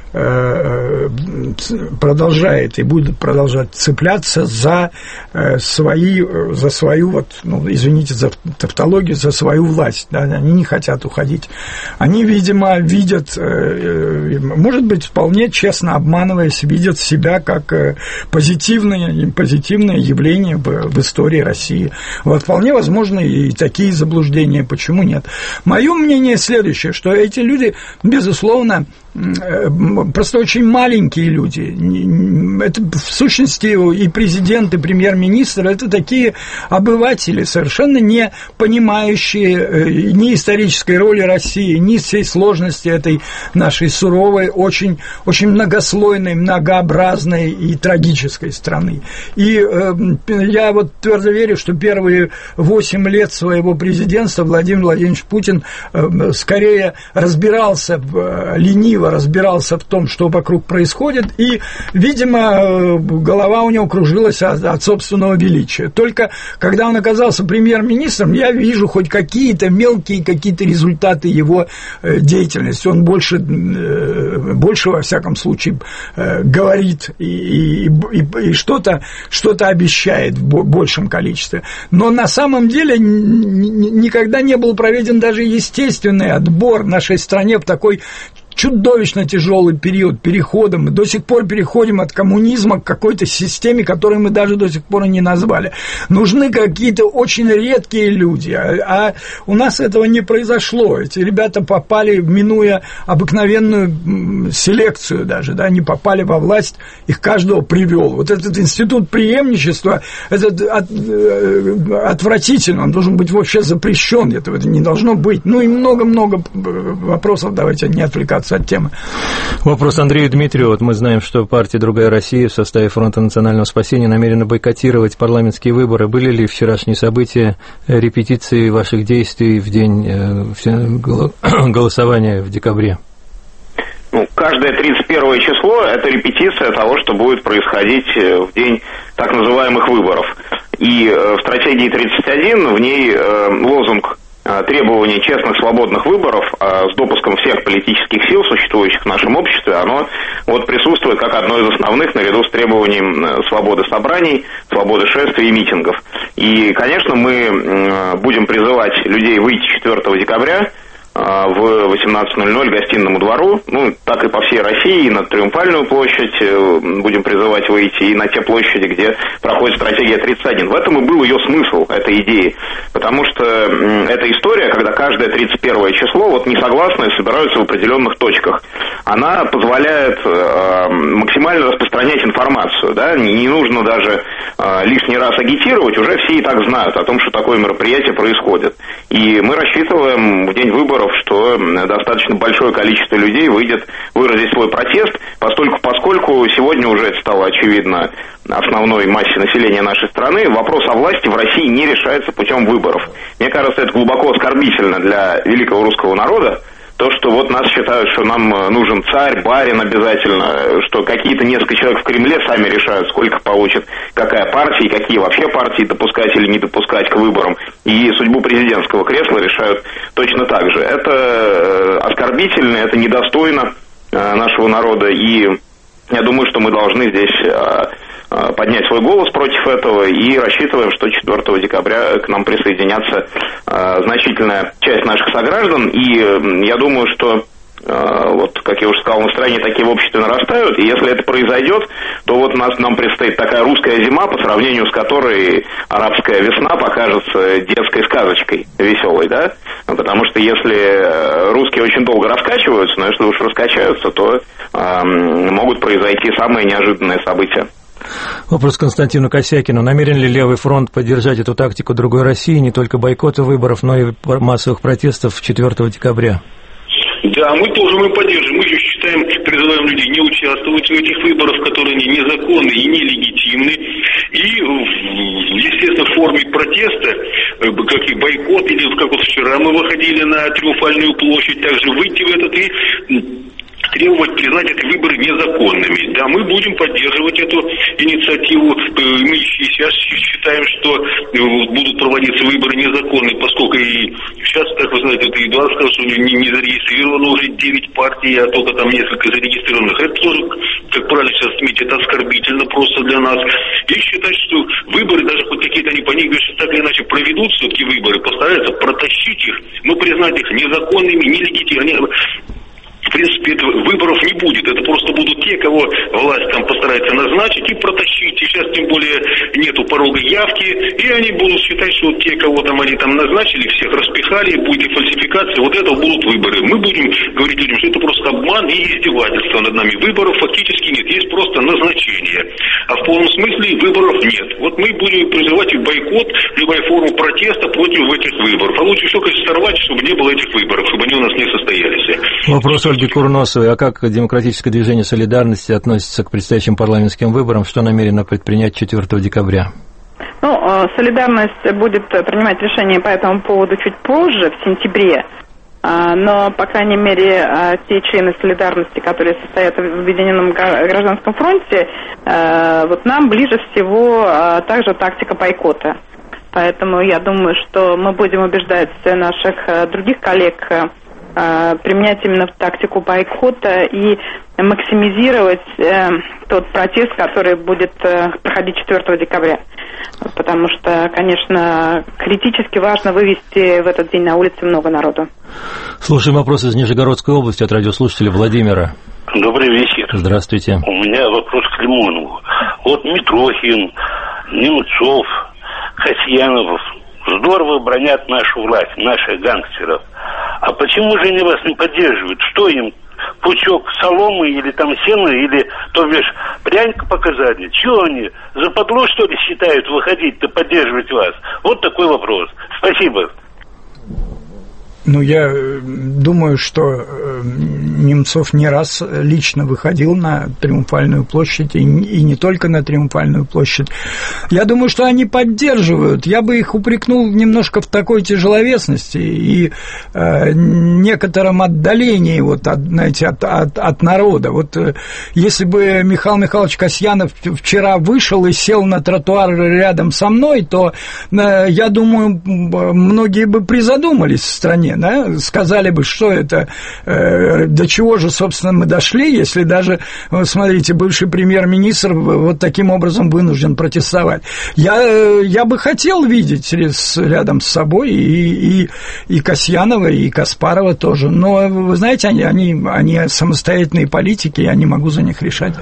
S3: продолжает и будет продолжать цепляться за свои, за свою, вот, ну, извините за тавтологию, за свою власть, да, они не хотят уходить. Они, видимо, видят, может быть, вполне честно обманываясь, видят себя как позитивное, позитивное явление в, в истории России. Вот, вполне возможно и такие заблуждения, почему нет. Мое мнение следующее, что эти люди, безусловно, просто очень маленькие люди. Это, в сущности, и президент, и премьер-министр – это такие обыватели, совершенно не понимающие ни исторической роли России, ни всей сложности этой нашей суровой, очень, очень многослойной, многообразной и трагической страны. И э, я вот твердо верю, что первые восемь лет своего президентства Владимир Владимирович Путин э, скорее разбирался в, лениво толково разбирался в том, что вокруг происходит, и, видимо, голова у него кружилась от, от собственного величия. Только когда он оказался премьер-министром, я вижу хоть какие-то мелкие какие-то результаты его деятельности. Он больше, больше во всяком случае, говорит и, и, и, и что-то, что-то обещает в большем количестве. Но на самом деле никогда не был проведен даже естественный отбор в нашей стране в такой чудовищно тяжелый период перехода. Мы до сих пор переходим от коммунизма к какой-то системе, которую мы даже до сих пор и не назвали. Нужны какие-то очень редкие люди, а, а у нас этого не произошло. Эти ребята попали, минуя обыкновенную селекцию даже, да, не попали во власть, их каждого привел. Вот этот институт преемничества, этот от, отвратительно, он должен быть вообще запрещен, этого это не должно быть. Ну и много-много вопросов, давайте не отвлекаться от темы.
S2: Вопрос Андрею Дмитриеву. Вот мы знаем, что партия «Другая Россия» в составе Фронта национального спасения намерена бойкотировать парламентские выборы. Были ли вчерашние события репетиции ваших действий в день голосования в декабре?
S6: Ну, каждое тридцать первое число – это репетиция того, что будет происходить в день так называемых выборов. И в стратегии тридцать один в ней лозунг требование честных, свободных выборов а, с допуском всех политических сил, существующих в нашем обществе, оно вот присутствует как одно из основных наряду с требованием свободы собраний, свободы шествий и митингов. И, конечно, мы будем призывать людей выйти четвёртого декабря в восемнадцать ноль ноль гостинному двору, ну, так и по всей России, и на Триумфальную площадь будем призывать выйти, и на те площади, где проходит стратегия тридцать один. В этом и был ее смысл, этой идеи, потому что эта история, когда каждое тридцать первое число, вот несогласные собираются в определенных точках, она позволяет э, максимально распространять информацию, да, не, не нужно даже э, лишний раз агитировать, уже все и так знают о том, что такое мероприятие происходит. И мы рассчитываем в день выборов, что достаточно большое количество людей выйдет выразить свой протест, поскольку, поскольку сегодня уже это стало очевидно основной массе населения нашей страны, вопрос о власти в России не решается путем выборов. Мне кажется, это глубоко оскорбительно для великого русского народа, то, что вот нас считают, что нам нужен царь, барин обязательно, что какие-то несколько человек в Кремле сами решают, сколько получит какая партия, и какие вообще партии допускать или не допускать к выборам. И судьбу президентского кресла решают точно так же. Это оскорбительно, это недостойно нашего народа, и я думаю, что мы должны здесь поднять свой голос против этого и рассчитываем, что четвёртого декабря к нам присоединятся э, значительная часть наших сограждан, и э, я думаю, что э, вот, как я уже сказал, настроения такие в обществе нарастают, и если это произойдет, то вот нас, нам предстоит такая русская зима, по сравнению с которой арабская весна покажется детской сказочкой веселой, да, потому что если русские очень долго раскачиваются, но если уж раскачаются, то э, могут произойти самые неожиданные события.
S2: Вопрос Константину Косякину. Намерен ли Левый фронт поддержать эту тактику другой России, не только бойкота выборов, но и массовых протестов четвёртого декабря?
S17: Да, мы тоже мы поддерживаем. Мы считаем, призываем людей не участвовать в этих выборах, которые они незаконны и нелегитимны. И, естественно, в форме протеста, как и бойкот, или как вот вчера мы выходили на Триумфальную площадь, также выйти в этот и требовать признать эти выборы незаконными. Да, мы будем поддерживать эту инициативу. Мы сейчас считаем, что будут проводиться выборы незаконные, поскольку и сейчас, как вы знаете, это Эдуард сказал, что не, не зарегистрировано уже девять партий, а только там несколько зарегистрированных. Это тоже, как правильно сейчас отметить, это оскорбительно просто для нас. И считать, что выборы, даже хоть какие-то они по ним, что так или иначе проведут все-таки выборы, постараются протащить их, но признать их незаконными, нелегитимными. В принципе, выборов не будет. Это просто будут те, кого власть там постарается назначить и протащить. И сейчас, тем более, нету порога явки. И они будут считать, что те, кого там они там назначили, всех распихали, будет фальсификация. Вот это будут выборы. Мы будем говорить людям, что это просто обман и издевательство над нами. Выборов фактически нет. Есть просто назначение. А в полном смысле выборов нет. Вот мы будем призывать бойкот, любая форма протеста против этих выборов. А лучше все, конечно, сорвать, чтобы не было этих выборов, чтобы они у нас не состоялись.
S2: Вопрос Ольги Курносовой. А как демократическое движение «Солидарности» относится к предстоящим парламентским выборам? Что намерено предпринять четвёртого декабря?
S5: Ну, «Солидарность» будет принимать решение по этому поводу чуть позже, в сентябре. но, по крайней мере, те члены солидарности, которые состоят в Объединенном гражданском фронте, вот нам ближе всего также тактика бойкота. Поэтому я думаю, что мы будем убеждать наших других коллег применять именно тактику бойкота и максимизировать э, тот протест, который будет э, проходить четвёртого декабря. Потому что, конечно, критически важно вывести в этот день на улице много народу.
S2: Слушаем вопрос из Нижегородской области от радиослушателя Владимира.
S18: Добрый вечер.
S2: Здравствуйте.
S18: У меня вопрос к Лимонову. Вот Митрохин, Немцов, Касьянов здорово бронят нашу власть, наших гангстеров. А почему же они вас не поддерживают? Что им, пучок соломы или там сена, или, то бишь, прянька показали? Чего они, западло, что ли, считают выходить-то поддерживать вас? Вот такой вопрос. Спасибо.
S3: Ну, я думаю, что Немцов не раз лично выходил на Триумфальную площадь, и не только на Триумфальную площадь. Я думаю, что они поддерживают. Я бы их упрекнул немножко в такой тяжеловесности и э, некотором отдалении вот, от, знаете, от, от, от народа. Вот э, если бы Михаил Михайлович Касьянов вчера вышел и сел на тротуар рядом со мной, то, э, я думаю, многие бы призадумались в стране. Да, сказали бы, что это, э, до чего же, собственно, мы дошли, если даже, вот смотрите, бывший премьер-министр вот таким образом вынужден протестовать. Я, я бы хотел видеть рядом с собой и, и, и Касьянова, и Каспарова тоже, но, вы знаете, они, они, они самостоятельные политики, я не могу за них решать.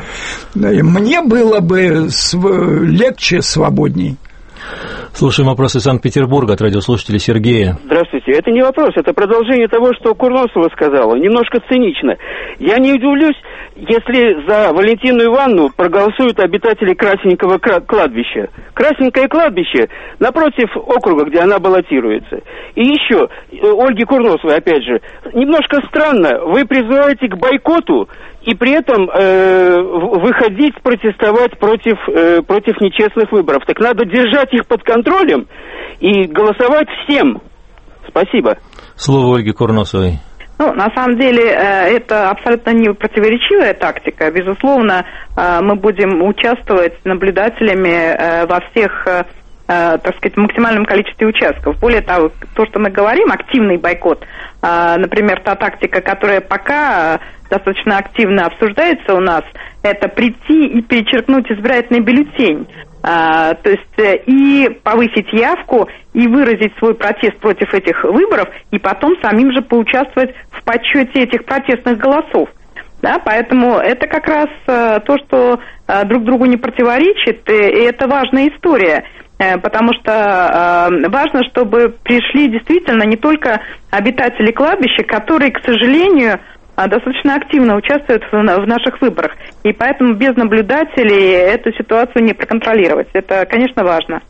S3: Мне было бы легче, свободней.
S2: Слушаем вопрос из Санкт-Петербурга от радиослушателя Сергея.
S19: Здравствуйте. Это не вопрос, это продолжение того, что Курносова сказала. Немножко цинично. Я не удивлюсь, если за Валентину Ивановну проголосуют обитатели Красненького кладбища. Красненькое кладбище напротив округа, где она баллотируется. И еще, Ольге Курносовой, опять же, немножко странно, вы призываете к бойкоту и при этом э, выходить, протестовать против, э, против нечестных выборов. Так надо держать их под контролем и голосовать всем. Спасибо.
S2: Слово Ольге Курносовой.
S5: Ну, на самом деле, это абсолютно не противоречивая тактика. Безусловно, мы будем участвовать наблюдателями во всех, так сказать, максимальном количестве участков. Более того, то, что мы говорим, активный бойкот, например, та тактика, которая пока достаточно активно обсуждается у нас, это прийти и перечеркнуть избирательный бюллетень. А, то есть и повысить явку, и выразить свой протест против этих выборов, и потом самим же поучаствовать в подсчете этих протестных голосов. Да, поэтому это как раз а, то, что а, друг другу не противоречит, и, и это важная история. Потому что э, важно, чтобы пришли действительно не только обитатели кладбища, которые, к сожалению, достаточно активно участвуют в, в наших выборах. И поэтому без наблюдателей эту ситуацию не проконтролировать. Это, конечно, важно.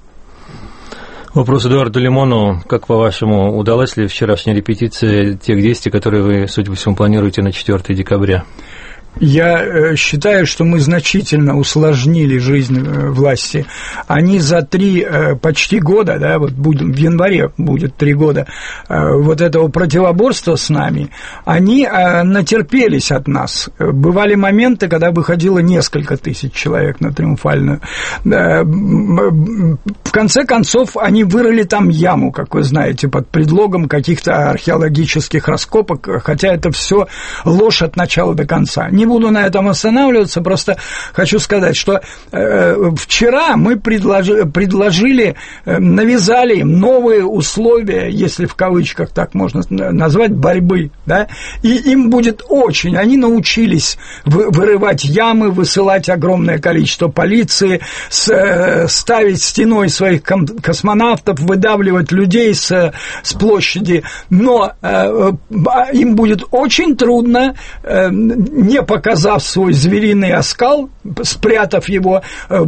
S2: Вопрос Эдуарду Лимонову. Как, по-вашему, удалась ли вчерашняя репетиция тех действий, которые вы, судя по всему, планируете на четвёртого декабря?
S3: Я считаю, что мы значительно усложнили жизнь власти. Они за три почти года, да, вот в январе будет три года вот этого противоборства с нами, они натерпелись от нас. Бывали моменты, когда выходило несколько тысяч человек на Триумфальную. В конце концов, они вырыли там яму, как вы знаете, под предлогом каких-то археологических раскопок, хотя это все ложь от начала до конца. Не буду на этом останавливаться, просто хочу сказать, что э, вчера мы предложи, предложили, э, навязали им новые условия, если в кавычках так можно назвать, борьбы, да, и им будет очень, они научились вы, вырывать ямы, высылать огромное количество полиции, с, э, ставить стеной своих космонавтов, выдавливать людей с, с площади, но э, им будет очень трудно, э, не показав свой звериный оскал, спрятав его,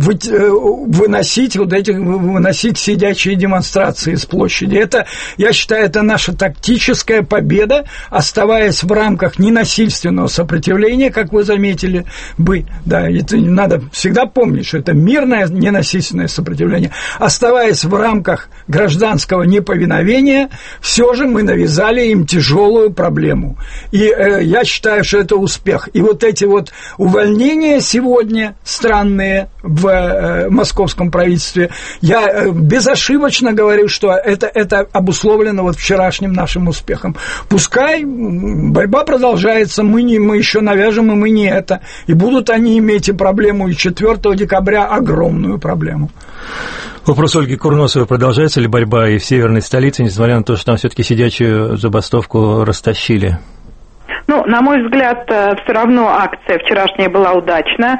S3: выносить вот эти, выносить сидячие демонстрации с площади. Это, я считаю, это наша тактическая победа, оставаясь в рамках ненасильственного сопротивления, как вы заметили бы, да, это надо всегда помнить, что это мирное ненасильственное сопротивление, оставаясь в рамках гражданского неповиновения, все же мы навязали им тяжелую проблему. И э, я считаю, что это успех. И вот эти вот увольнения сегодня странные в э, московском правительстве, я э, безошибочно говорю, что это, это обусловлено вот вчерашним нашим успехом. Пускай борьба продолжается, мы, не, мы еще навяжем, и мы не это. И будут они иметь и проблему, и четвёртого декабря огромную проблему.
S2: Вопрос Ольги Курносовой: продолжается ли борьба и в северной столице, несмотря на то, что там все-таки сидячую забастовку растащили?
S5: Ну, на мой взгляд, все равно акция вчерашняя была удачна.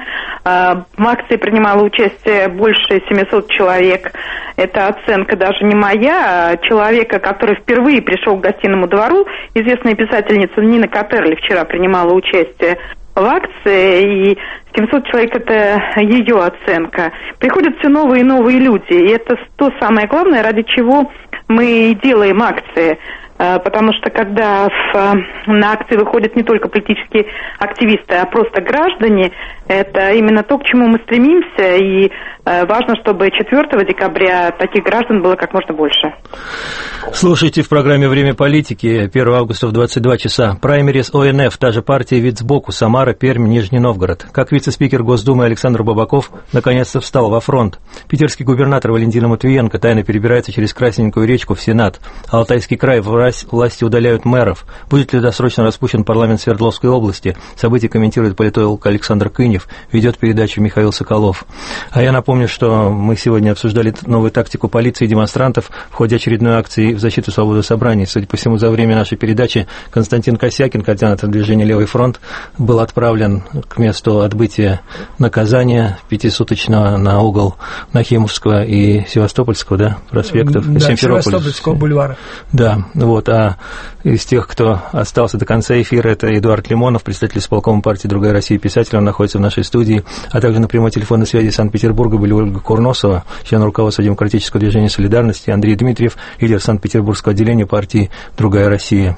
S5: В акции принимало участие больше семисот человек. Это оценка даже не моя, а человека, который впервые пришел к Гостиному двору. Известная писательница Нина Катерли вчера принимала участие в акции, и семьсот человек – это ее оценка. Приходят все новые и новые люди, и это то самое главное, ради чего мы делаем акции. Потому что когда в, на акции выходят не только политические активисты, а просто граждане, это именно то, к чему мы стремимся, и важно, чтобы четвёртого декабря таких граждан было как можно больше.
S2: Слушайте в программе «Время политики» первого августа в двадцать два часа. Праймерис О Н Ф, та же партия, вид сбоку, Самара, Пермь, Нижний Новгород. Как вице-спикер Госдумы Александр Бабаков наконец-то встал во фронт. Питерский губернатор Валентина Матвиенко тайно перебирается через Красненькую речку в Сенат. Алтайский край, власти удаляют мэров. Будет ли досрочно распущен парламент Свердловской области? События комментирует политолог Александр Кынев, ведет передачу Михаил Соколов. А я напомню, что мы сегодня обсуждали новую тактику полиции и демонстрантов в ходе очередной акции в защиту свободы собраний. Судя по всему, за время нашей передачи Константин Косякин, координатор движения «Левый фронт», был отправлен к месту отбытия наказания пятисуточного на угол Нахимовского и Севастопольского, да, проспектов,
S3: да, Севастопольского бульвара.
S2: Да, вот, а из тех, кто остался до конца эфира, это Эдуард Лимонов, представитель исполкома партии «Другая Россия», писатель, он находится в нашей студии, а также на прямой телефонной связи из Санкт-Петербурга были Ольга Курносова, член руководства демократического движения «Солидарности», Андрей Дмитриев, лидер Санкт-Петербургского отделения партии «Другая Россия».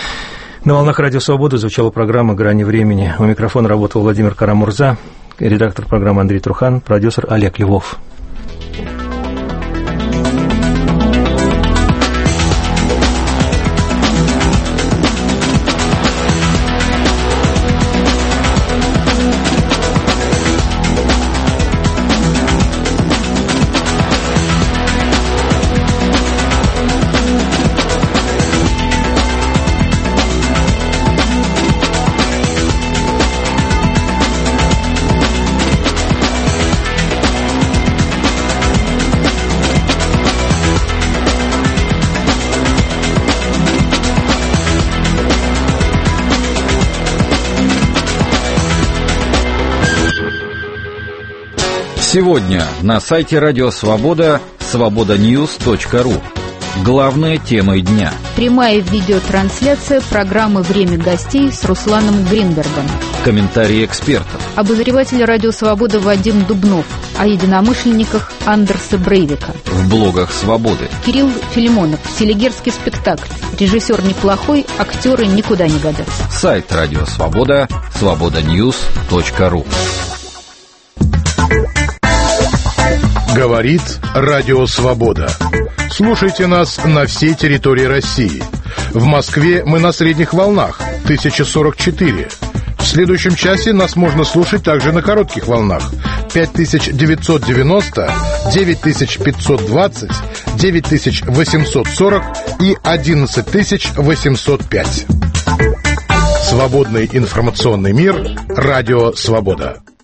S2: На волнах Радио Свобода звучала программа «Грани времени». У микрофона работал Владимир Карамурза, редактор программы Андрей Трухан, продюсер Олег Львов.
S9: Сегодня на сайте Радио Свобода свобода ньюс точка ру. Главные темы дня.
S8: Прямая видеотрансляция программы «Время гостей» с Русланом Гринбергом.
S9: Комментарии экспертов.
S8: Обозреватель Радио Свобода Вадим Дубнов. О единомышленниках Андерса Брейвика.
S9: В блогах Свободы.
S8: Кирилл Филимонов. Селигерский спектакль. Режиссер неплохой, актеры никуда не годятся.
S9: Сайт Радио Свобода свобода ньюс точка ру.
S20: Говорит Радио Свобода. Слушайте нас на всей территории России. В Москве мы на средних волнах тысяча сорок четыре. В следующем часе нас можно слушать также на коротких волнах пять тысяч девятьсот девяносто, девять тысяч пятьсот двадцать, девять тысяч восемьсот сорок и одиннадцать тысяч восемьсот пять. Свободный информационный мир. Радио Свобода.